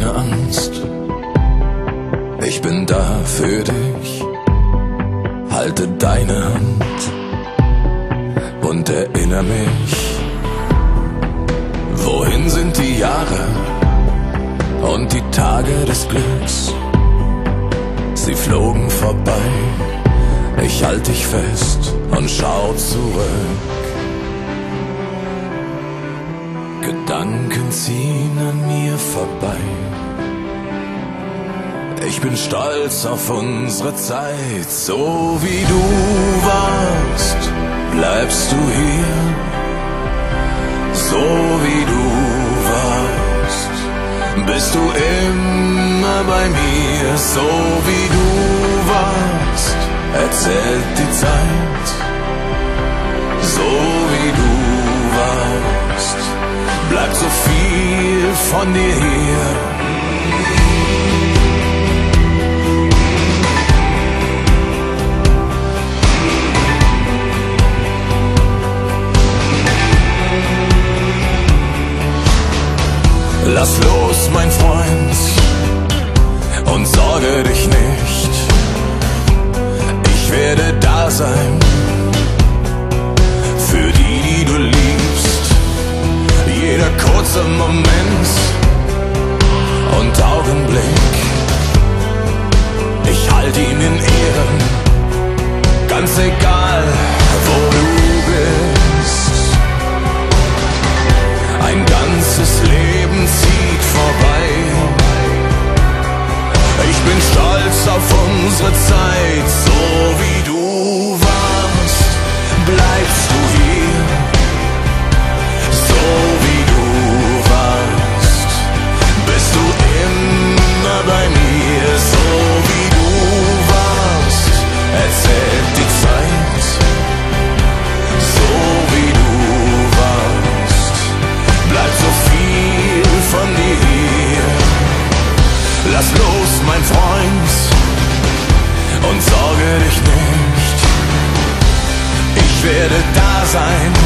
keine Angst, ich bin da für dich. Halte deine Hand und erinnere mich. Wohin sind die Jahre und die Tage des Glücks? Sie flogen vorbei, ich halte dich fest und schau zurück. Gedanken ziehen an mir vorbei. Ich bin stolz auf unsere Zeit. So wie du warst, bleibst du hier. So wie du warst, bist du immer bei mir. So wie du warst, erzählt die Zeit. So wie du warst, bleibt so viel von dir hier. Lass los, mein Freund, und sorge dich nicht. Ich werde da sein für die, die du liebst. Jeder kurze Moment und Augenblick, ich halte ihn in Ehren, ganz egal, wo du bist. Ein ganzes Leben zieht vorbei. Ich bin stolz auf unsere Zeit. So wie du warst, bleibst du hier. So wie du warst, bist du immer bei mir. So wie du warst, erzählt die Zeit. So wie du warst, bleibt so viel von dir hier. Lass los, mein Freund, und sorge dich nicht. Ich werde da sein